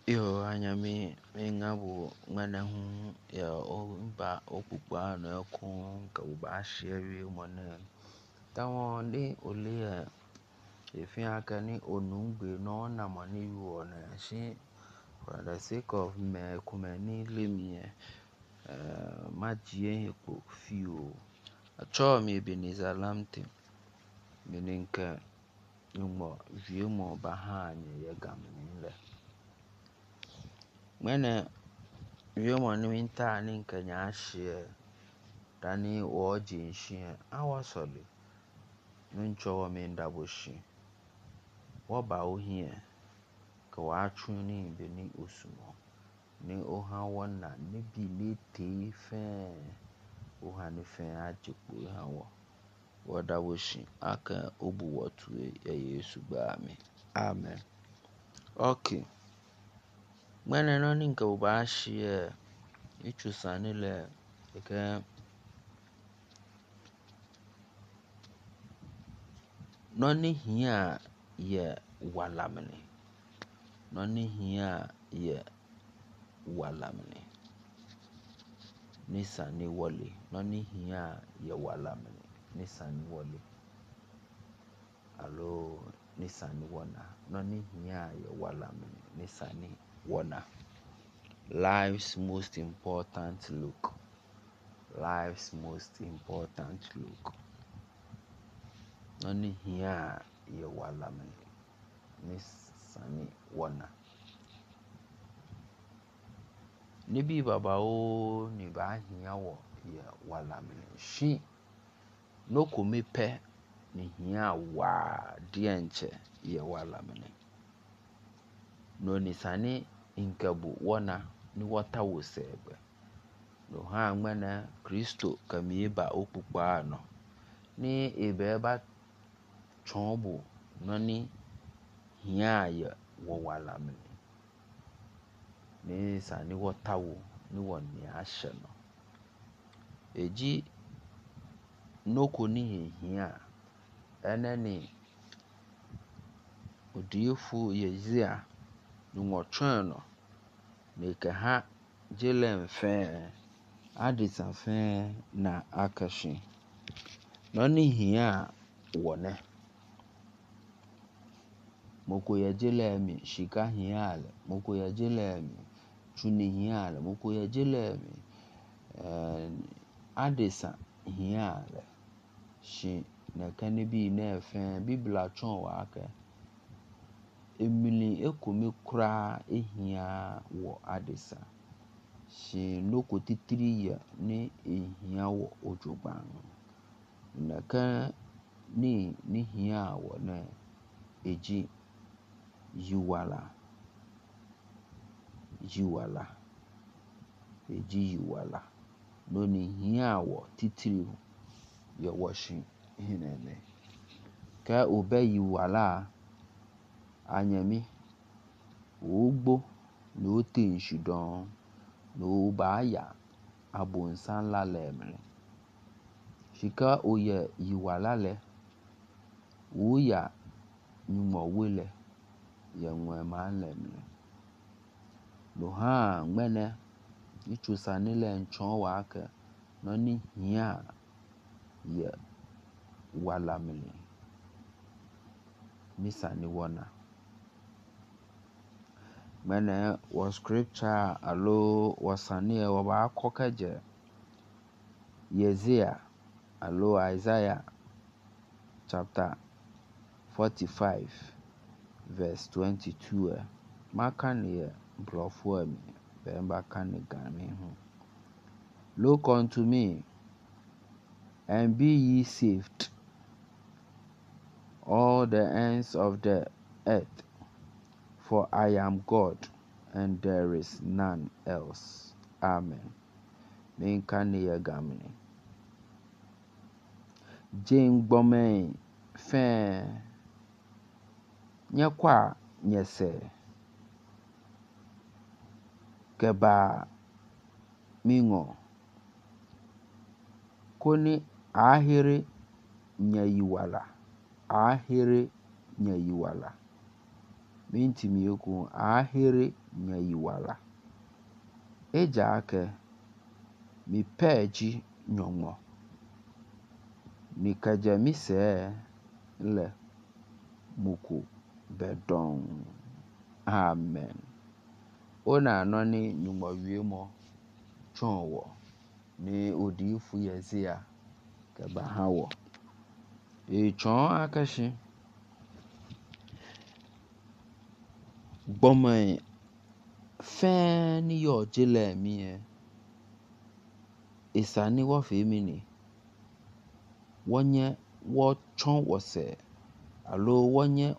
Yo anyami mengabu ngana hu ya o ba okpukpa na ekun ka uba share mone tawon de ole ya efin aka ni onungbe no na mani yu na shi for the sake of me kumani limie majie ko fiu acho mi Ebenezer Lamte meninka nyumo viemo bahanye ya gamnile Mene viemo ni winta ni nkanya ahye dani woji nhye awasole nuncho wa mendaboshi woba ohie ka watru ni beni osumo ni oha wona ni bi ni te fe oha ni fe ajepo ha wo wodaboshi aka obu wotu ya Yesu ba mi amen. Okay, mene no ni nka uba ahye ichusani le ke noni hia ye walamni noni hia ye walamni nisani wole noni hia ye walamni nisani wole alo nisani wona noni hia ye walamni nisani wona. Life's most important look. Life's most important look. Noni hia ye walamni nisani wona. Nibi baba o ni ba hia wo ye walamni shi no komi pe ni hia wa dienche ye walamni no nisani inkabu wona ni wata wosebe no ha ngmene Kristo kamieba okpukpa no ni ebe ba chonbu no ni hia ye wo walamni ni sani wata wo ni woni ahye no eji noko ni hia eneni odiyifu Yezia ni wotwen no ne ha jele mfe adisa fe na akashi no ni hia wone moko ya jele mi shika hiale moko ya jele mi chuni hiale moko ya jele mi adisa hiale shi na kanibi na fe bibla chon wa aka emili ekomi kura ehia wo adisa shi noko titiri ya ni ehia wo ojoban na ka ni hia wo na eji yiwala eji yiwala no ni hia wo titiri ya washi hinene ka obe yiwala anyami ogbo no tin shidon no ba ya abonsan la lemre shika oye yiwala le wo ya nyumo wele ya nwe ma lemre no ha ngmene ichusani le nchon wa aka no ni hia ye walamni nisani wona mene wa scripture alo wasani wa ba kokaje Yezia alo Isaiah chapter 45 verse 22 makani brofo ami bemba kan gami hu. Look unto me and be ye saved, all the ends of the earth, for I am God and there is none else. Amen. Menkani ya gamini. Jengbomen fe nyakwa nyese keba mingo koni ahiri nyayiwala minti miyoku ahere nyayiwala. Eja ake mi peji nyongo. Ni kaja mi se le muku bedon. Amen. Ona anoni nyumwa wiemo chonwo ni odifu Yezia keba hawo. Chon akashi gbome fen ni yo jile mi isani wo fe mi ni wonye wo chon wo se alo wonye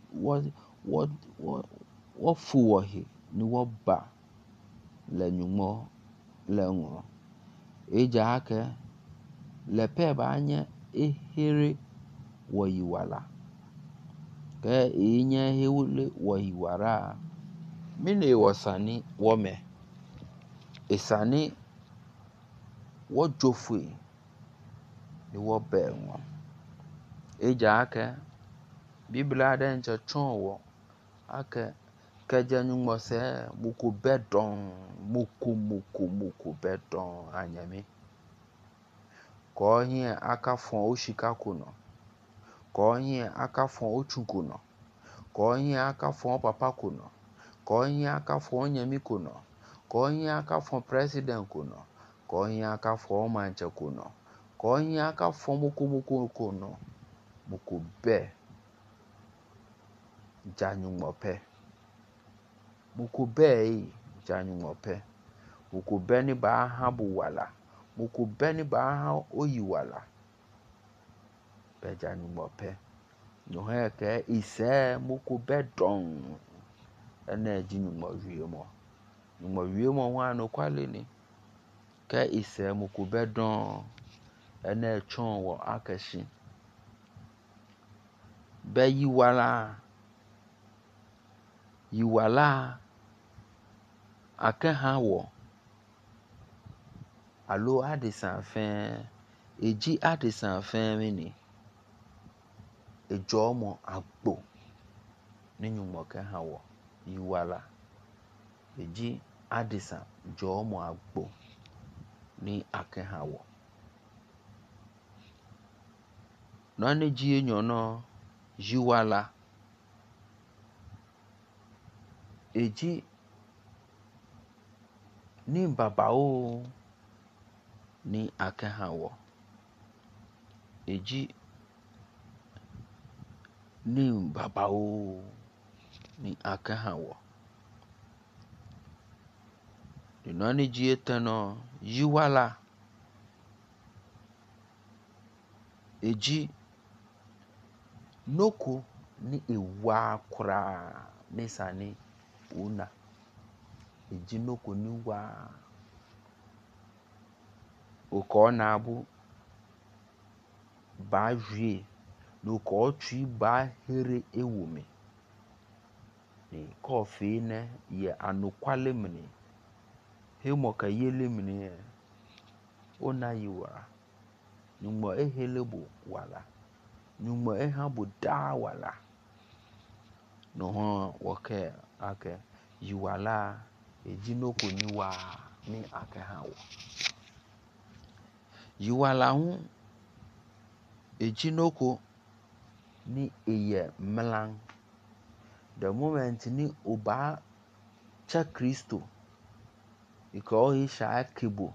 wo fu wo he ni wo ba le nyumo le ngo. Eja ake le pe ba nye ehere wo yiwala. Ke nye hewule wo yiwara mine wasani wome. Isani wo jofwe ni wo be ngo. Eja ake Biblia denche chon wo ake keje nyumo se muku bedon muku bedon anyami. Ko hie aka fon oshika kuno. Ko hie aka fon ochukuno. Ko hie aka fon papa kuno. Ko hie aka fon nyami kuno. Ko hie aka fon president kuno. Ko hie aka fon manche kuno. Ko hie aka fon muku kuno. Muku be janyumo pe. Muku be janyumo pe. Muku be ni ba habu wala. Muku be ni ba ha oyi wala. Be janyumo pe. Nyohe ke ise muku be don. Ene jinyumo wiemo. Nyumo wiemo wano kwale ni. Ke ise muku be don. Ene chon wo akeshi. Be yiwala. Yiwala. Ake hawo. Alo adisan fen. Eji adisan fen mini. Ejo mo agbo. Ni nyumo ke hawo. Yiwala. Eji adisan jo mo agbo. Ni ake hawo. Nani ji nyono yiwala. Eji ni babao ni ake hawo. Eji ni babao ni ake hawo. Nani ji eteno yiwala. Eji noko ni iwa kura nisani una. Eji noko ni wa. Oko na abu ba jwe. Noko chui ba here ewume. Ni kofi ne ye anukwale mini. Hemo ka yele mini. Ona yiwa. Nyumo ehelebu wala. Nyumo ehabu da wala. Noho wake ake yiwala. Eji noko ni wa ni ake hawo. Yiwala hun. Eji noko ni eye mlang. The moment ni uba cha Kristo. Iko isha akibu.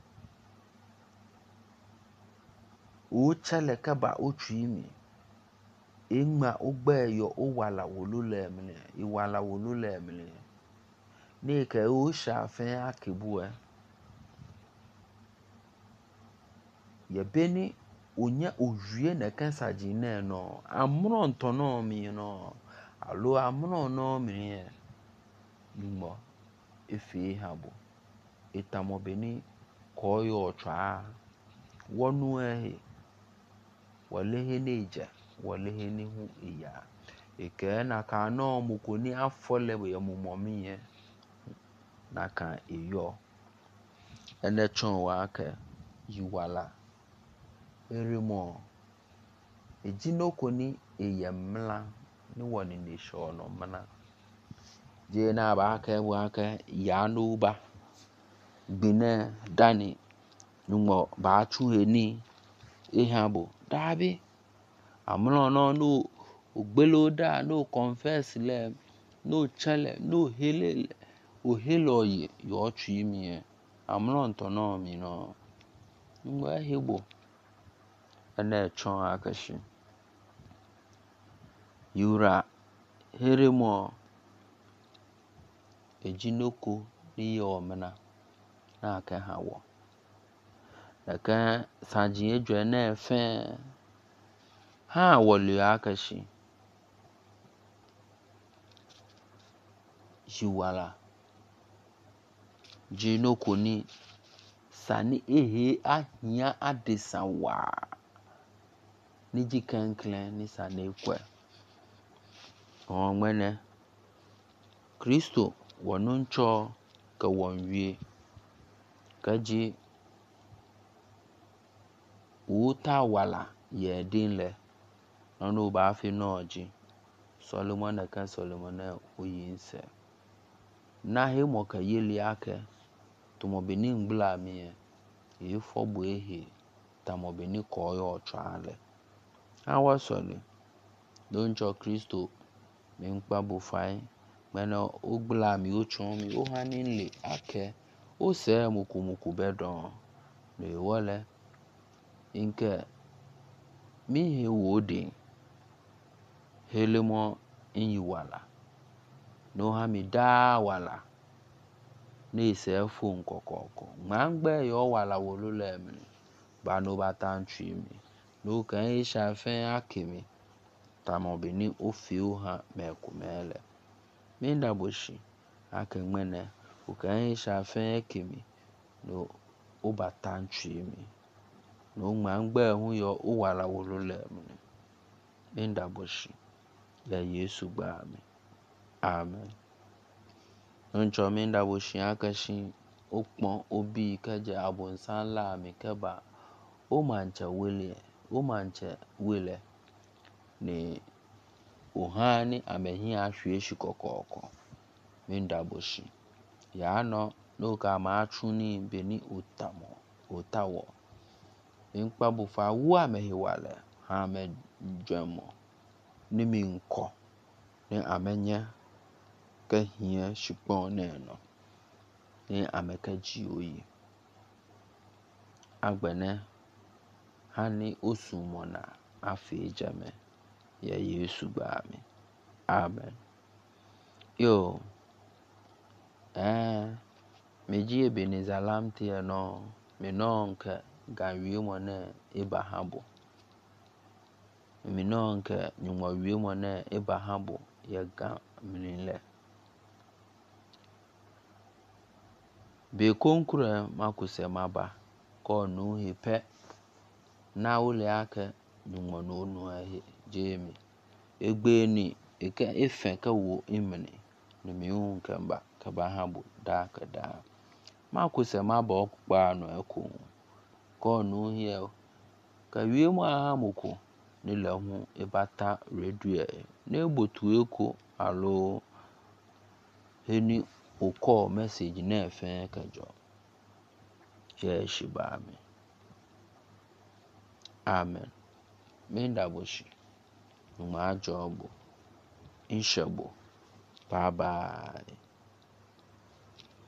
Uchale kaba uchuimi. Inga ugbe yo uwala wulule emine. Iwala wulule emine. Ni ke usha fen akibu Yebeni unye ujue ne kensa jine no. Amuno ntono mi no. Alo amuno no mi Nyumo efe habo. Etamo beni koyo ochwa. Wonu walehe neja. Walehe ni hu iya. Eke na ka no mukoni afole ya mumomi na ka iyo. Ene chon wake yiwala. Erimo. Ejinoko ni eye mla ni wani nisho no mana. je na ba aka ya no ba gbine dani numo ba chu eni ehabo dabi amlo no ogbelo da no confess le no chele no hele o helo ye yo twi mi amlo ntono mi no ngwa hebo ana chon akashi yura heremo ejinoko ni omena na aka hawo daga sanji edwe na efe ha wolu akashi jiwala jinoko ni sani ehe ahia adesawa ni jikanklen ni sani kwe onwene Kristo wonuncho ka wonwie kaji uta wala ye dinle nanu ba fi noji Solomon ka Solomon oyinse na he mo ka yeli ake to mo beni ngbla mi e fogbo ehe ta mo beni koyo otwale awa sole doncho Kristo mi npa bu fai mena ogbla mi ochon mi o haninle ake o se muku bedon le wole inke mi he wodi helemo inyi wala no ha mi da wala ni se fo nkokoko mangbe yo wala wolule mi ba no batantwi mi no kan isha fen akimi tamo beni ofiu ha mekumele minda boshi akemene o kan isha fen akimi no obatantwi mi no mangbe hu yo o wala wolule mi minda boshi ya Yesu gba mi amen ncho minda boshi akashi okpon obi kaje abonsan la mi keba o manche wele ni ohani amehi ahwe shi kokoko minda boshi ya no ka ma achuni beni otawo nkpa bufa wu amehi wale ha me dwemo ni mi nko ni amenya ka hia shipon neno ni ameka ji oyi agbene hani osumona afi jame ya Yesu gba mi amen yo meji Ebenezer lamte no me no nke ganwie mo na Abraham mi no nke nyumo wie mo na Abraham ye ga minle be konkura makuse maba ko nu hipe na ule ake nyumo no nu ahe jemi egbe ni eke efen ka wo imini ni mi un kamba ka Abraham da ka da makuse maba okpa no eko ko nu hie ka wie mo ahamuko ni lahu ibata radio na egbotu eko alo heni o call message na efen kajo je shiba mi amen minda boshi ma jobo inshabo bye bye